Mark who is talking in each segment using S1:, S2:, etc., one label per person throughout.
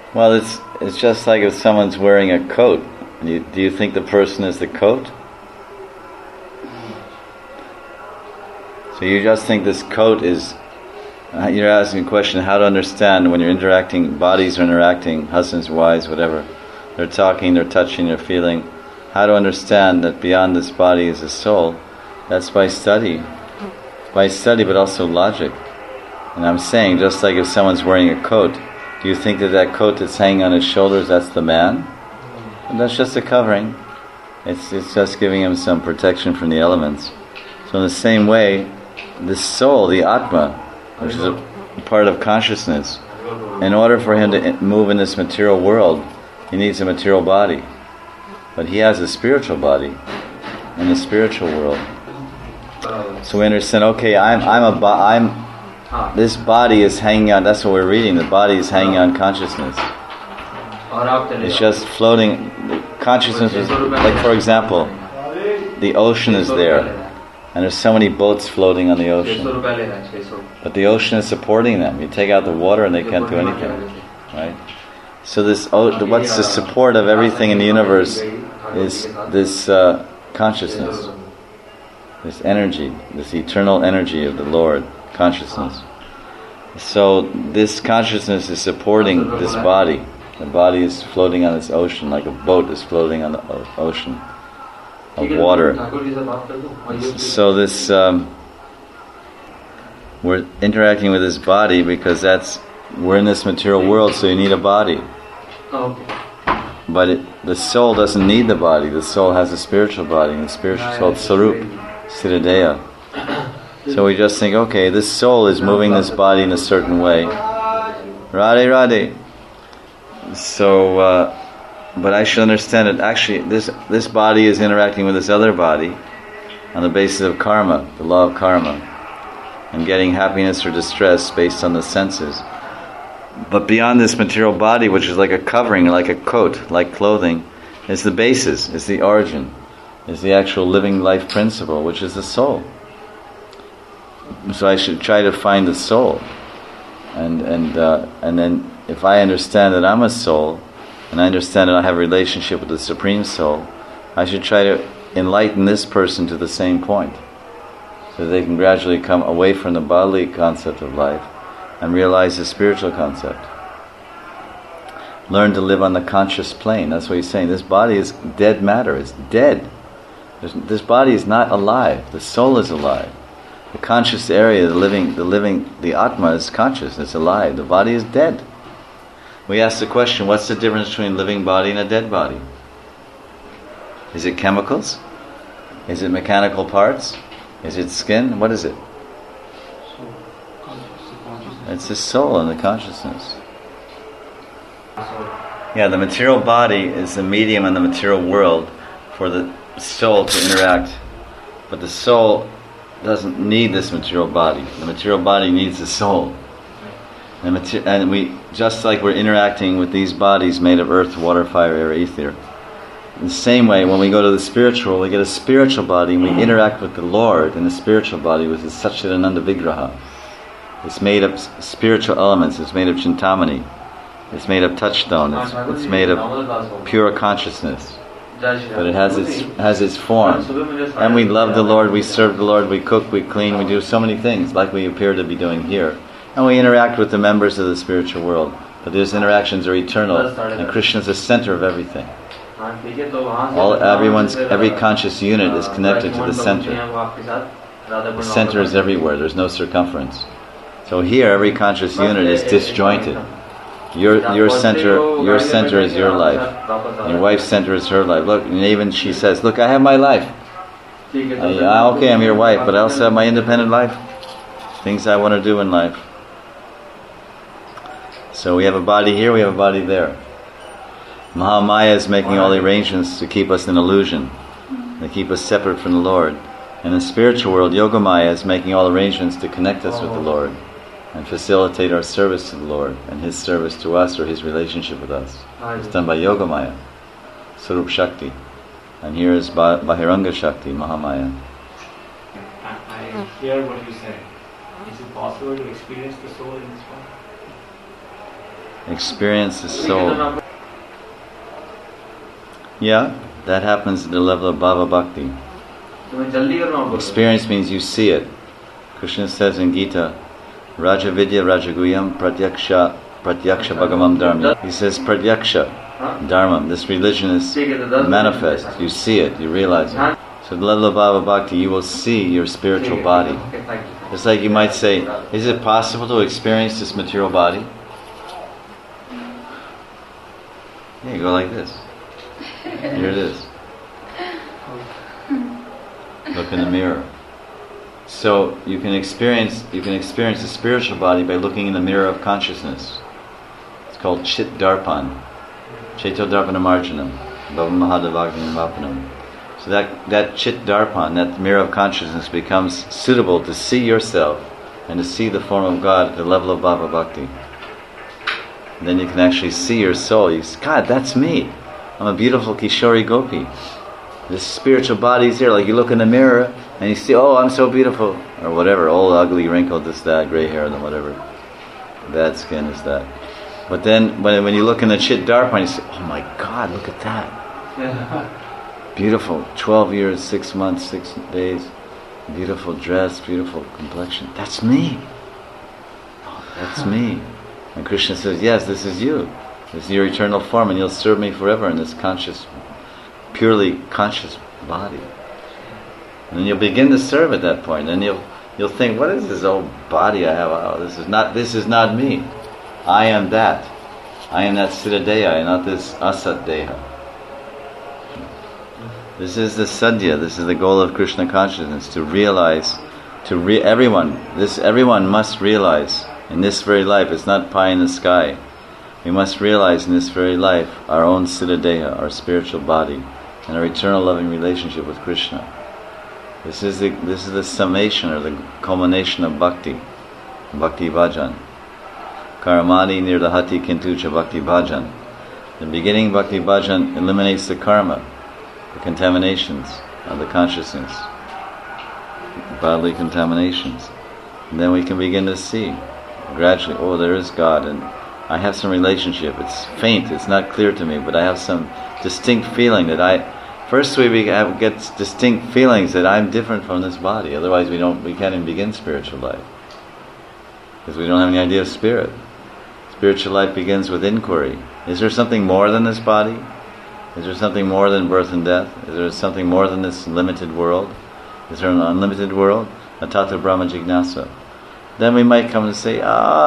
S1: Well, it's just like if someone's wearing a coat. Do you think the person is the coat? So you just think this coat is... You're asking a question how to understand when you're interacting, bodies are interacting, husbands, wives, whatever. They're talking, they're touching, they're feeling. How to understand that beyond this body is a soul. That's by study. By study, but also logic. And I'm saying, just like if someone's wearing a coat, do you think that coat that's hanging on his shoulders, that's the man? And that's just a covering. It's just giving him some protection from the elements. So in the same way, the soul, the Atma, which is a part of consciousness, in order for him to move in this material world, he needs a material body. But he has a spiritual body in the spiritual world. So we understand, okay, this body is hanging on, that's what we're reading, the body is hanging on consciousness. It's just floating. Consciousness is, like for example, the ocean is there. And there's so many boats floating on the ocean. But the ocean is supporting them. You take out the water and they can't do anything. Right? So what's the support of everything in the universe is this consciousness. This energy, this eternal energy of the Lord, consciousness. So this consciousness is supporting this body. The body is floating on this ocean like a boat is floating on the ocean of water. So this we're interacting with this body because we're in this material world, so you need a body. But the soul doesn't need the body. The soul has a spiritual body, and the spiritual soul, Sarup, Siddhadeha. So we just think, okay, this soul is moving this body in a certain way. Radhe, Radhe. So, but I should understand that actually this body is interacting with this other body on the basis of karma, the law of karma, and getting happiness or distress based on the senses. But beyond this material body, which is like a covering, like a coat, like clothing, is the basis, is the origin, is the actual living life principle, which is the soul. So I should try to find the soul, and then if I understand that I'm a soul, and I understand that I have a relationship with the Supreme Soul, I should try to enlighten this person to the same point, so that they can gradually come away from the bodily concept of life and realize the spiritual concept. Learn to live on the conscious plane. That's what he's saying. This body is dead matter. It's dead. This body is not alive. The soul is alive. The conscious area, the Atma is conscious. It's alive. The body is dead. We ask the question, what's the difference between a living body and a dead body? Is it chemicals? Is it mechanical parts? Is it skin? What is it? It's the soul and the consciousness. Yeah, the material body is the medium in the material world for the soul to interact. But the soul doesn't need this material body. The material body needs the soul. And we, just like we're interacting with these bodies made of earth, water, fire, air, ether, in the same way, when we go to the spiritual, we get a spiritual body and we interact with the Lord in the spiritual body with the Satchidananda Vigraha. It's made of spiritual elements. It's made of Chintamani. It's made of touchstone. It's made of pure consciousness. But it has its form. And we love the Lord, we serve the Lord, we cook, we clean, we do so many things like we appear to be doing here. And we interact with the members of the spiritual world. But those interactions are eternal. And Krishna is the center of everything. Every conscious unit is connected to the center. The center is everywhere. There's no circumference. So here, every conscious unit is disjointed. Your center is your life. Your wife's center is her life. Look, and even she says, "Look, I have my life. Okay, I'm your wife, but I also have my independent life. Things I want to do in life." So we have a body here, we have a body there. Mahamaya is making all the arrangements to keep us in illusion, to keep us separate from the Lord. In the spiritual world, Yogamaya is making all arrangements to connect us with the Lord and facilitate our service to the Lord and His service to us or His relationship with us. It's done by Yogamaya, Sarup Shakti. And here is Bahiranga Shakti, Mahamaya.
S2: I hear what you said. Is it possible to experience the soul in this form?
S1: experience the soul. Yeah, that happens at the level of Bhava Bhakti. Experience means you see it. Krishna says in Gita, Raja Vidya Rajaguyam Pratyaksha Bhagamam Dharma. He says Pratyaksha Dharma. This religion is manifest. You see it, you realize it. So at the level of Bhava Bhakti, you will see your spiritual body. It's like you might say, is it possible to experience this material body? Yeah, you go like this. Here it is. Look in the mirror. So you can experience the spiritual body by looking in the mirror of consciousness. It's called Chit Darpan. Cheto Darpanam Arjanam. Bhava Mahadavagnim Vapanam. So that Chit Darpan, that mirror of consciousness, becomes suitable to see yourself and to see the form of God at the level of Bhava Bhakti. And then you can actually see your soul. You say, God, that's me. I'm a beautiful Kishori Gopi. This spiritual body is here. Like you look in the mirror and you see, oh, I'm so beautiful. Or whatever, old, ugly, wrinkled, this, that, gray hair, then whatever. Bad skin is that. But then when you look in the Chit Darpan, you say, oh my God, look at that. Yeah. Beautiful, 12 years, 6 months, 6 days. Beautiful dress, beautiful complexion. That's me. Oh, that's me. And Krishna says, yes, this is you. This is your eternal form, and you'll serve me forever in this conscious, purely conscious body. And then you'll begin to serve at that point. And you'll think, what is this old body I have? Oh, this is not me. I am that. I am that Siddhadeha, and not this Asat Deha. This is the sadhya. This is the goal of Krishna consciousness, to realize, everyone must realize in this very life. It's not pie in the sky. We must realize in this very life our own Siddhadeha, our spiritual body, and our eternal loving relationship with Krishna. This is the summation or the culmination of bhakti bhajan. Karamani nirdahati kintucha bhakti bhajan. The beginning bhakti bhajan eliminates the karma, the contaminations of the consciousness, bodily contaminations. And then we can begin to see gradually, oh, there is God, and I have some relationship. It's faint, it's not clear to me, but I have some distinct feeling that first we get distinct feelings that I'm different from this body. Otherwise we can't even begin spiritual life, because we don't have any idea of spirit. Spiritual life begins with inquiry. Is there something more than this body? Is there something more than birth and death? Is there something more than this limited world? Is there an unlimited world? Atata Brahma Jignasa. Then we might come to say,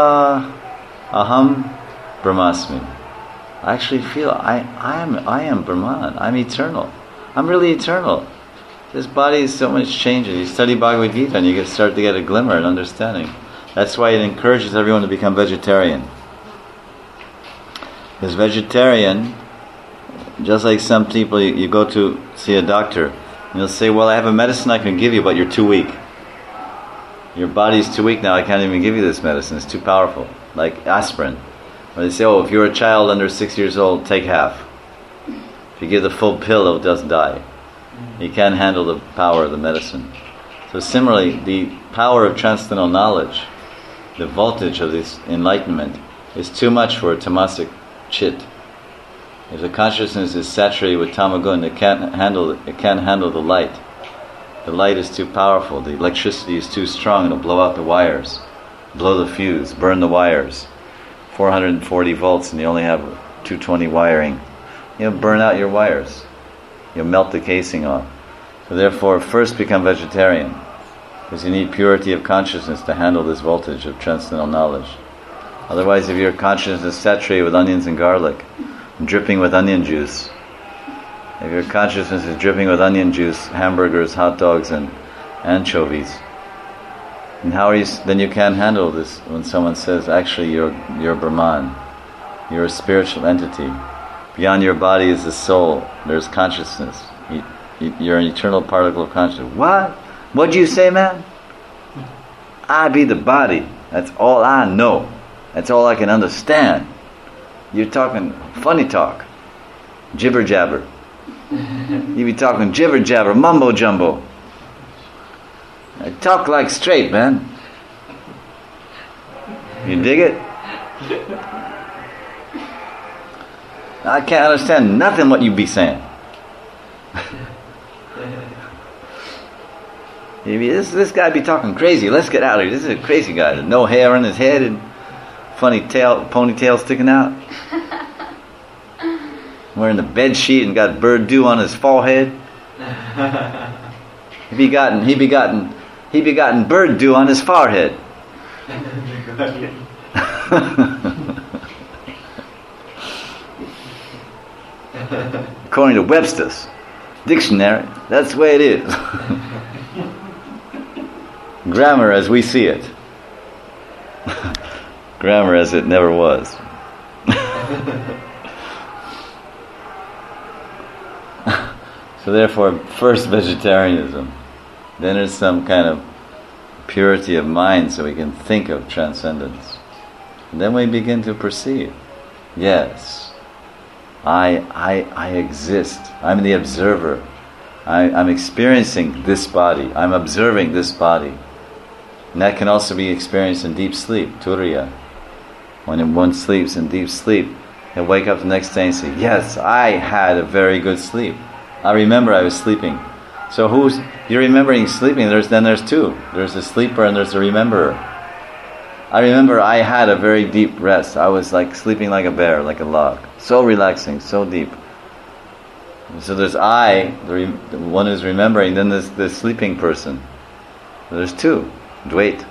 S1: Aham Brahmasmi. I actually feel I am Brahman. I'm eternal. I'm really eternal. This body is so much changing. You study Bhagavad Gita and you start to get a glimmer and understanding. That's why it encourages everyone to become vegetarian. Because vegetarian, just like some people, you go to see a doctor and they'll say, well, I have a medicine I can give you, but you're too weak. Your body's too weak now, I can't even give you this medicine, it's too powerful. Like aspirin. Or they say, oh, if you're a child under 6 years old, take half. If you give the full pill, it'll just die. You can't handle the power of the medicine. So similarly, the power of transcendental knowledge, the voltage of this enlightenment, is too much for a tamasic chit. If the consciousness is saturated with tamagun, it can't handle the light. The light is too powerful, the electricity is too strong, it'll blow out the wires, blow the fuse, burn the wires. 440 volts and you only have 220 wiring. You'll burn out your wires. You'll melt the casing off. So therefore, first become vegetarian, because you need purity of consciousness to handle this voltage of transcendental knowledge. Otherwise, if your consciousness is saturated with onions and garlic, dripping with onion juice, if your consciousness is dripping with onion juice, hamburgers, hot dogs, and anchovies, and then you can't handle this when someone says, actually, you're Brahman, you're a spiritual entity. Beyond your body is the soul. There's consciousness. You're an eternal particle of consciousness. What? What'd you say, man? I be the body. That's all I know. That's all I can understand. You're talking funny talk, jibber jabber. You be talking jibber jabber, mumbo jumbo. I talk like straight, man. You dig it? I can't understand nothing what you be saying. This guy be talking crazy. Let's get out of here. This is a crazy guy. No hair on his head and funny ponytail sticking out. Wearing the bed sheet and got bird dew on his forehead. He be gotten bird dew on his forehead. According to Webster's dictionary, that's the way it is. Grammar as we see it. Grammar as it never was. So therefore, first vegetarianism, then there's some kind of purity of mind so we can think of transcendence. And then we begin to perceive, yes, I exist. I'm the observer. I'm experiencing this body. I'm observing this body. And that can also be experienced in deep sleep, turiya. When one sleeps in deep sleep, he'll wake up the next day and say, yes, I had a very good sleep. I remember I was sleeping. So you're remembering sleeping, there's two. There's the sleeper and there's the rememberer. I remember I had a very deep rest. I was like sleeping like a bear, like a log. So relaxing, so deep. So there's I, the one who's remembering, then there's the sleeping person. There's two, Dvait.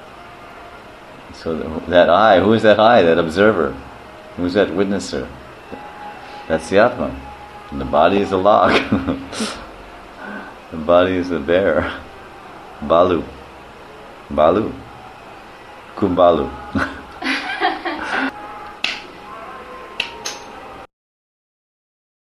S1: So that I, who is that I, that observer? Who's that witnesser? That's the Atma. And the body is a log. The body is a bear. Balu. Kumbhalu.